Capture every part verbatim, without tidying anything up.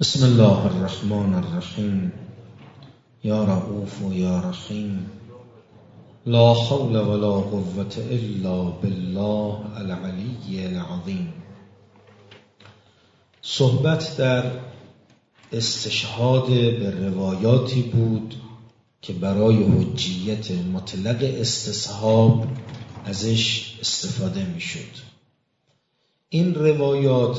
بسم الله الرحمن الرحیم یا رؤوف و یا رحیم لا حول ولا قوة الا بالله العلی العظیم. صحبت در استشهاد به روایاتی بود که برای حجیت مطلق استصحاب ازش استفاده می شد. این روایات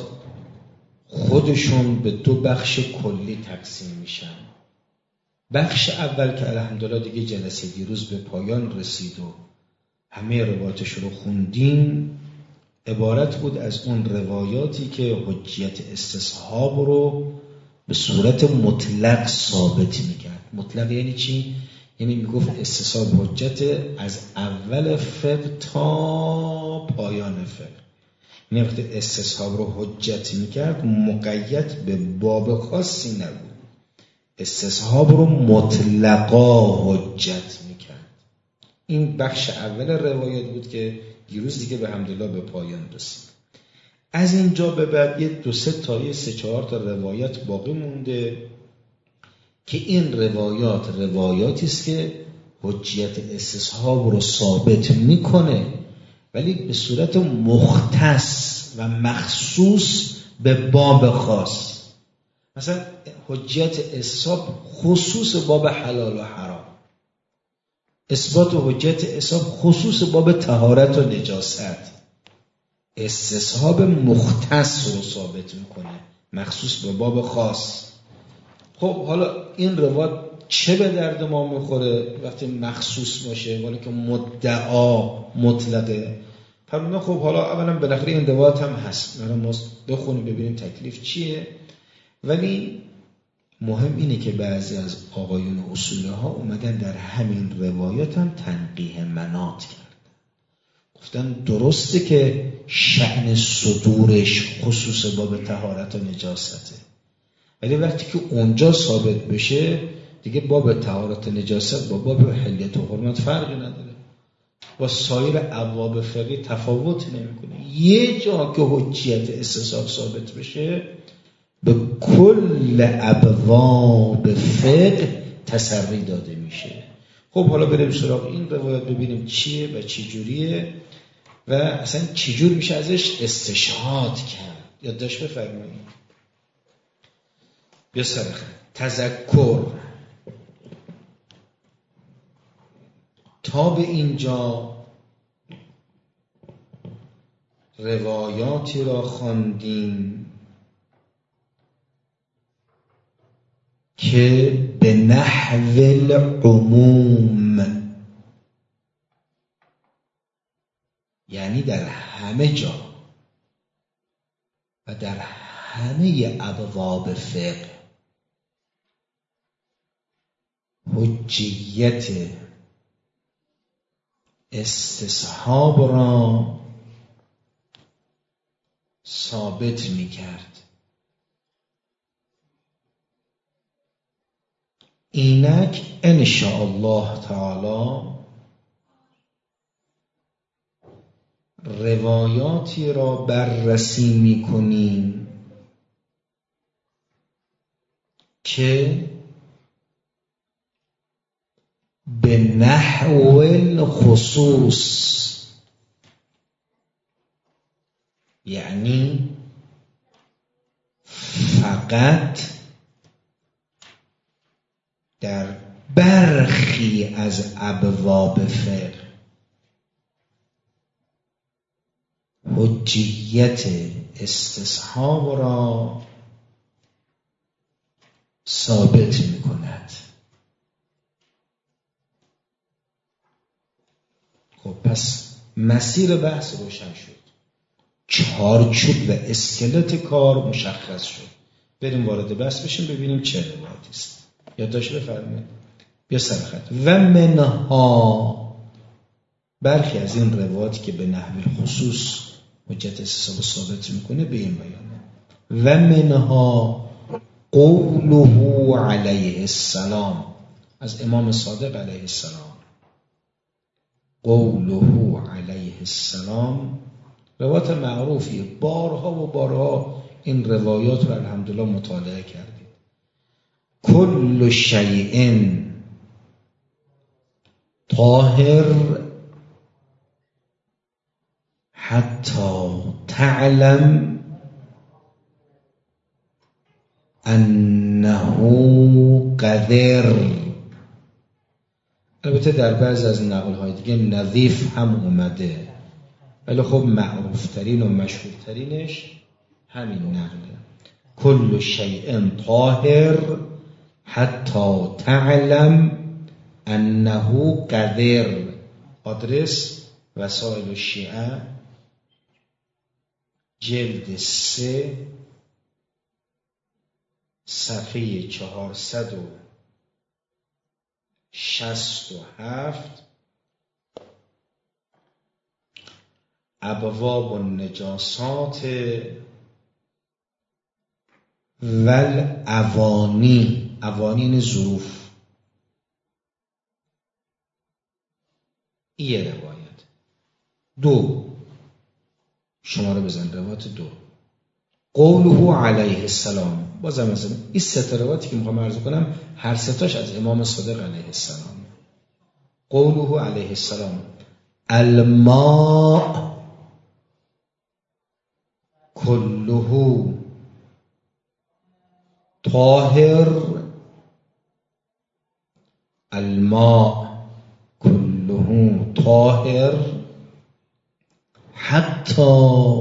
خودشون به دو بخش کلی تقسیم میشن. بخش اول که الحمدلله دیگه جلسه دیروز به پایان رسید و همه روایاتش رو خوندیم، عبارت بود از اون روایاتی که حجیت استصحاب رو به صورت مطلق ثابت میکرد. مطلق یعنی چی؟ یعنی میگفت استصحاب حجت از اول فقه تا پایان فقه. یعنی وقتی استصحاب رو حجت میکرد مقید به باب خاصی نبود، استصحاب رو مطلقا حجت میکرد. این بخش اول روایت بود که دیروز دیگه به حمدالله به پایان رسید. از اینجا به بعد یه دو سه تا یه سه چهار تا روایت باقی مونده که این روایات روایاتی است که حجیت استصحاب رو ثابت میکنه، ولی به صورت مختص و مخصوص به باب خاص. مثلا حجیت استصحاب خصوص باب حلال و حرام، اثبات حجیت استصحاب خصوص باب طهارت و نجاست. استصحاب مختص رو ثابت میکنه، مخصوص به باب خاص. خب حالا این روایت چه به درد ما میخوره وقتی مخصوص باشه ولی که مدعا مطلقه؟ فرمودن خب حالا اولا بالاخره این روایت هم هست، ما ما بخونیم ببینیم تکلیف چیه. ولی مهم اینه که بعضی از آقایون اصولی ها اومدن در همین روایات هم تنقیح مناط کردن، گفتن درسته که شأن صدورش خصوص باب طهارت و نجاسته، ولی وقتی که اونجا ثابت بشه دیگه باب طهارت و نجاست با باب حلیت و حرمت فرقی نداره، با سایر ابواب فقهی تفاوت نمیکنه. یه جا که حجیت استصحاب ثابت بشه به کل ابواب فقه تسری داده میشه. خب حالا بریم سراغ این روایت ببینیم چیه و چی جوریه و اصلا چی جور میشه ازش استشهاد کرد. یادداشت بفرمایید. بیا سرخ تذکر. تا به اینجا روایاتی را خواندیم که به نحو العموم، یعنی در همه جا و در همه ابواب فقه حجیت استصحاب را ثابت می کرد. اینک انشاءالله تعالی روایاتی را بررسی می کنیم که به نحو الخصوص، یعنی فقط در برخی از ابواب فقه حجیت استصحاب را ثابت می کند. خب پس مسیر بحث روشن شد، چارچوب و اسکلت کار مشخص شد. بریم وارد بحث بشیم ببینیم چه روایتی است. یادداشت بفرمایید. بیا سر خط. و منها، برخی از این روایاتی که به نحو خصوص حجت استصحاب ثابت میکنه به این بیانه. و منها قوله علیه السلام، از امام صادق علیه السلام. قوله علیه السلام روایت معروفی، بارها و بارها این روایات رو الحمدلله مطالعه کردید. کل شیء طاهر حتی تعلم انه قذر. البته در بعض از نقل‌های دیگه نظیف هم اومده، ولی خب معروفترین و مشهورترینش همین نقله. کل شیء طاهر حتی تعلم انه قذر. آدرس وسائل الشیعه، جلد سه، صفحه چهارصد و شصت و هفت، ابواب النجاسات والاوانی. اوانین ظروف. این روایت دو، شماره بزن روایت دو. قوله علیه السلام. بازم مثلا این سه تا روایتی که میخوام عرض کنم هر سه تاش از امام صادق علیه السلام. قوله علیه السلام الماء كله طاهر. الماء كله طاهر حتی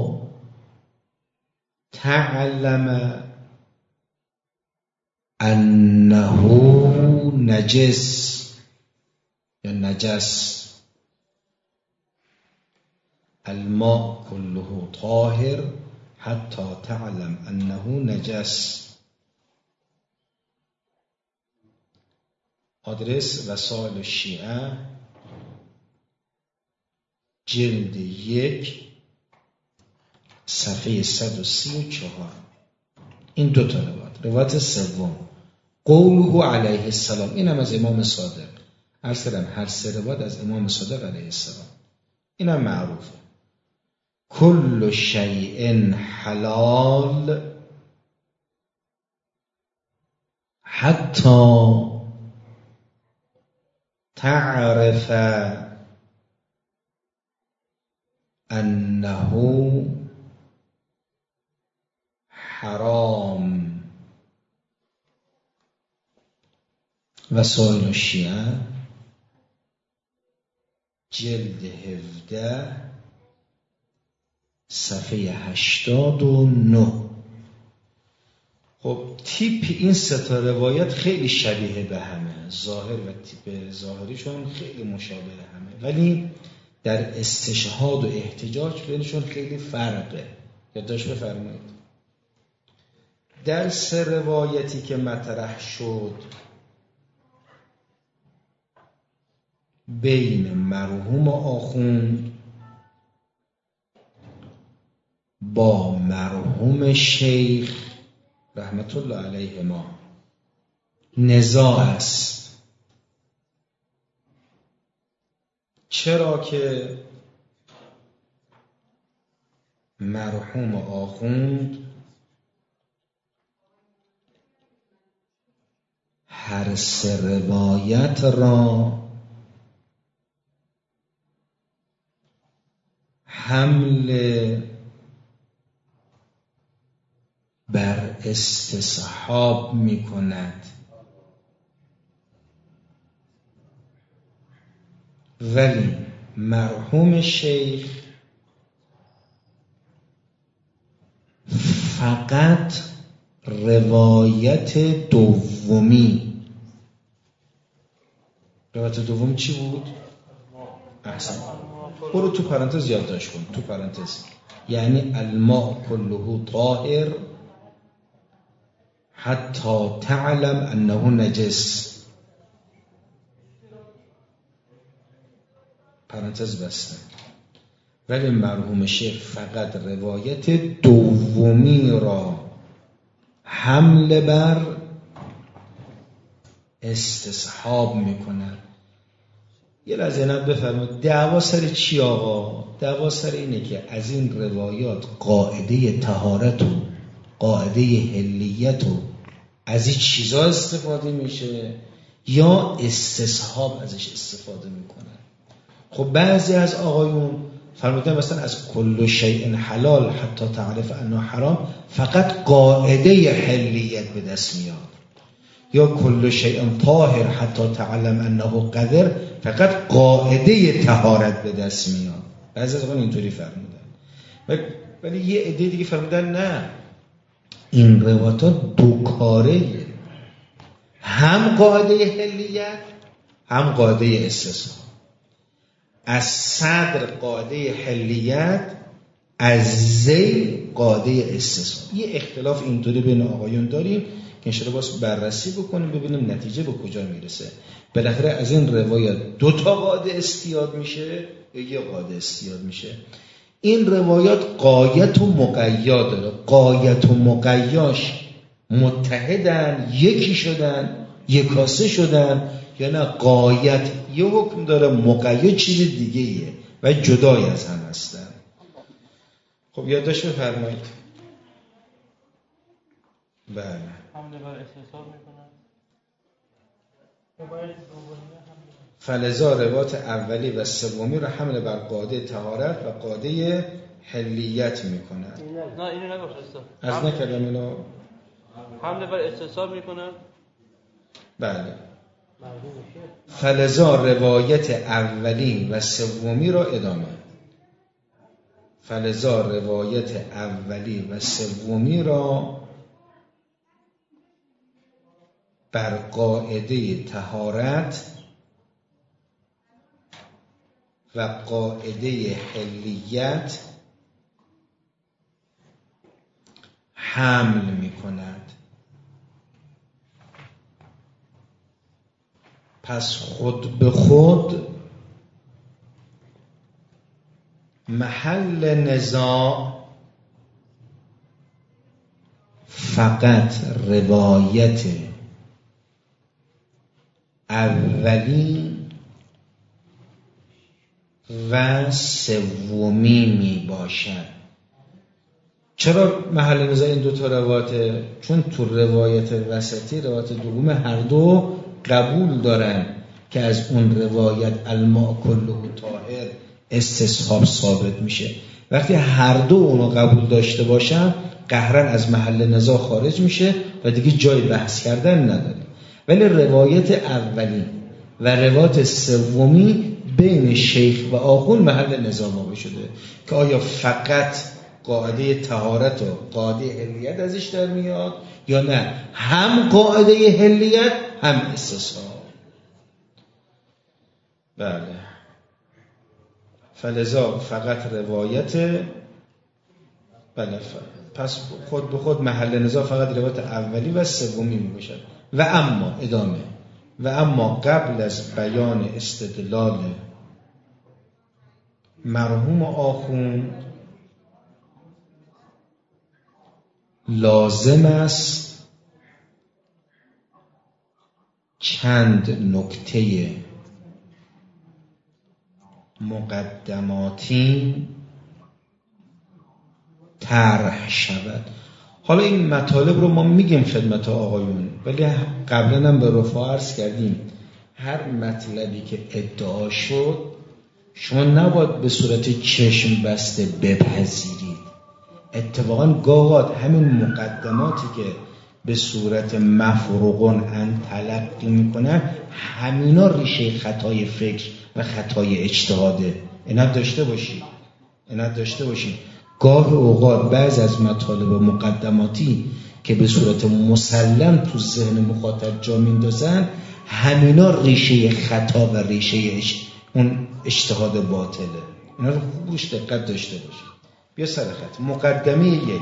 تعلم انه نجس یا نجس. الماء كله طاهر حتی تعلم انه نجس. آدرس وسائل الشیعه، جلد یک، صفحه صد و سی و چهار. این دو تا روایت. روایت سوم قوله علیه السلام، این هم از امام صادق. هر سه هر سه روایت از امام صادق علیه السلام. این هم معروفه. کل شیء حلال حتی تعرف انه حرام. وسائل الشیعه، جلد هفده، صفحه هشتاد و نه. خب تیپ این سه تا روایت خیلی شبیه به همه، ظاهر و تیپ ظاهریشون خیلی مشابه همه، ولی در استشهاد و احتجاج بینشون خیلی فرقه. یادداشت بفرمایید. در سه روایتی که مطرح شد بین مرحوم آخوند با مرحوم شیخ رحمت الله علیهما نزاع است. چرا که مرحوم آخوند هر سه روایت را حمل بر استصحاب می کند، ولی مرحوم شیخ فقط روایت دومی. روایت دوم چی بود؟ احسن، برو تو پرانتز یادداشت کن. تو پرانتز یعنی الماء كله طاهر حتی تعلم انه نجس. پرانتز بسته. ولی مرحوم شیخ فقط روایت دومی را حمل بر استصحاب میکنن. یه لحظه اینم بفرمایید، دعوا سر چی آقا؟ دعوا سر اینه که از این روایات قاعده طهارت رو قاعده حلیت و از این چیزا استفاده میشه یا استصحاب ازش استفاده میکنن. خب بعضی از آقایون فرمودن مثلا از کل شیء حلال حتی تعرف انه حرام فقط قاعده حلیت به دست میاد، یا کل شیء طاهر حتی تعلم انه قذر فقط قاعده طهارت به دست میاد. بعضی از آقایون اینطوری فرمودن، ولی یه عده دیگه فرمودن نه، این روایات دو کاره، هم قاعده حلیت هم قاعده استصحاب. از صدر قاعده حلیت، از ذیل قاعده استصحاب. یه اختلاف اینطوری بین آقایون داریم که انشاءالله باز بررسی بکنیم ببینیم نتیجه به کجا میرسه. بالاخره از این روایات دو تا قاعده استیاد میشه یا یه قاعده استیاد میشه. این روایات قایت و مقید داره. قایت و مقیاش متحدن، یکی شدن، یکاسه شدن، یا نه قایت یه حکم داره، مقید چیز دیگه ایه و جدای از هم هستن. خب یادداشت بفرمایید. بله. حمله بر استصحاب میکنن. فلذا روایت اولی و سومی رو حمله بر قاعده طهارت و قاعده حلیت میکنن. نه اینو نگفت استاد. از نکردم اینو. حمله بر استصحاب میکنن. بله. فلذا روایت اولی و سومی را ادامه. فلذا روایت اولی و سومی را بر قاعده طهارت و قاعده حلیت حمل می کند. پس خود به خود محل نزاع فقط روایت اولی و سومی می باشد. چرا محل نزاع این دو تا روایت؟ چون تو روایت وسطی، روایت دوم، هر دو قبول دارن که از اون روایت الماء کله طاهر استصحاب ثابت میشه. وقتی هر دو اونو قبول داشته باشن قهرن از محل نزاع خارج میشه و دیگه جای بحث کردن نداره. ولی روایت اولی و روایت سومی بین شیخ و آخون محل نزاع واقع شده که آیا فقط قاعده طهارت و قاعده حلیت ازش در میاد یا نه هم قاعده حلیت هم استصحاب. بله. فلذا فقط روایت بله پس خود به خود محل نزاع فقط روایت اولی و سومی می باشد. و اما ادامه و اما قبل از بیان استدلال مرحوم آخوند لازم است چند نکته مقدماتی طرح شود. حالا این مطالب رو ما میگیم خدمت آقایون، ولی قبلا هم به رفاق عرض کردیم هر مطلبی که ادعا شد شما نباید به صورت چشم بسته بپذیرید. اتفاقا گاهات همین مقدماتی که به صورت مفروغون ان تلقی میکنن همینا ریشه خطای فکر و خطای اجتهاده. اینا داشته باشید اینا داشته باشید گاه اوقات بعض از مطالب مقدماتی که به صورت مسلم تو ذهن مخاطب جا میندازن همینا ریشه خطا و ریشه اش... اون اجتهاد باطله. اینا رو خوبش دقت داشته باشید. بیا سر خط. مقدمه یک،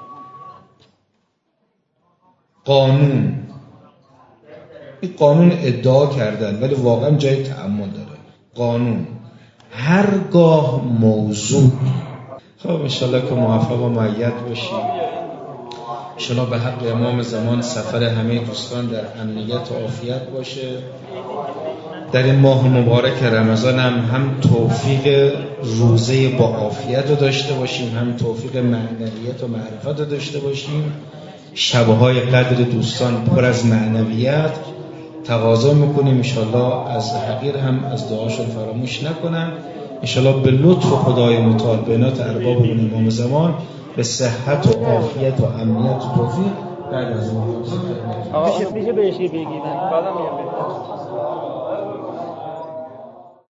قانون. این قانون ادعا کردن ولی واقعا جای تأمل داره. قانون هرگاه موضوع خب انشالله که موفق و مؤید باشیم. انشالله به حق امام زمان سفر همه دوستان در امنیت و عافیت باشه. در این ماه مبارک رمضان هم هم توفیق روزه با عافیت رو داشته باشیم، هم توفیق معنویت و معرفت رو داشته باشیم. شبهای قدر دوستان پر از معنویت، تقاضا میکنیم انشالله از حقیر هم از دعاشون فراموش نکنن. انشالله به لطف خدای متعال بینات ارباب اون امام زمان به صحت و عافیت و امنیت و توفیق بعد از این آقا میشه بهش بگیدن بعدم میام